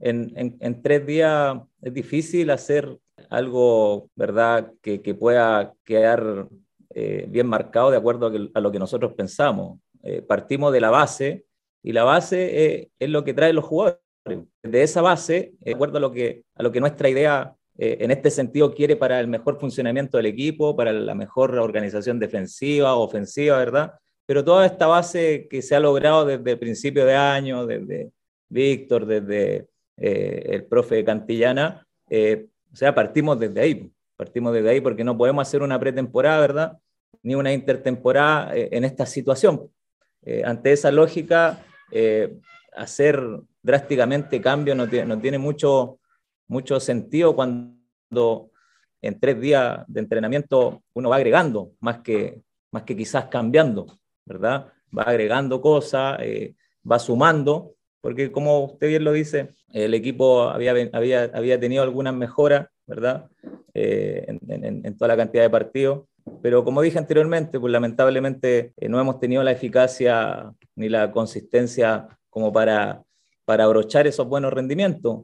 en 3 días es difícil hacer algo, ¿verdad?, que pueda quedar bien marcado de acuerdo a lo que nosotros pensamos. Partimos de la base y la base es lo que traen los jugadores. De esa base, de acuerdo a lo que nuestra idea en este sentido quiere para el mejor funcionamiento del equipo, para la mejor organización defensiva, ofensiva, ¿verdad? Pero toda esta base que se ha logrado desde el principio de año, desde Víctor, desde el profe Cantillana, o sea, partimos desde ahí porque no podemos hacer una pretemporada, ¿verdad? Ni una intertemporada en esta situación. Ante esa lógica, hacer drásticamente cambios no tiene mucho sentido cuando en 3 días de entrenamiento uno va agregando, más que quizás cambiando, ¿verdad? Va agregando cosas, va sumando, porque como usted bien lo dice, el equipo había tenido algunas mejoras, ¿verdad? En toda la cantidad de partidos, pero como dije anteriormente, pues lamentablemente no hemos tenido la eficacia ni la consistencia como para abrochar esos buenos rendimientos.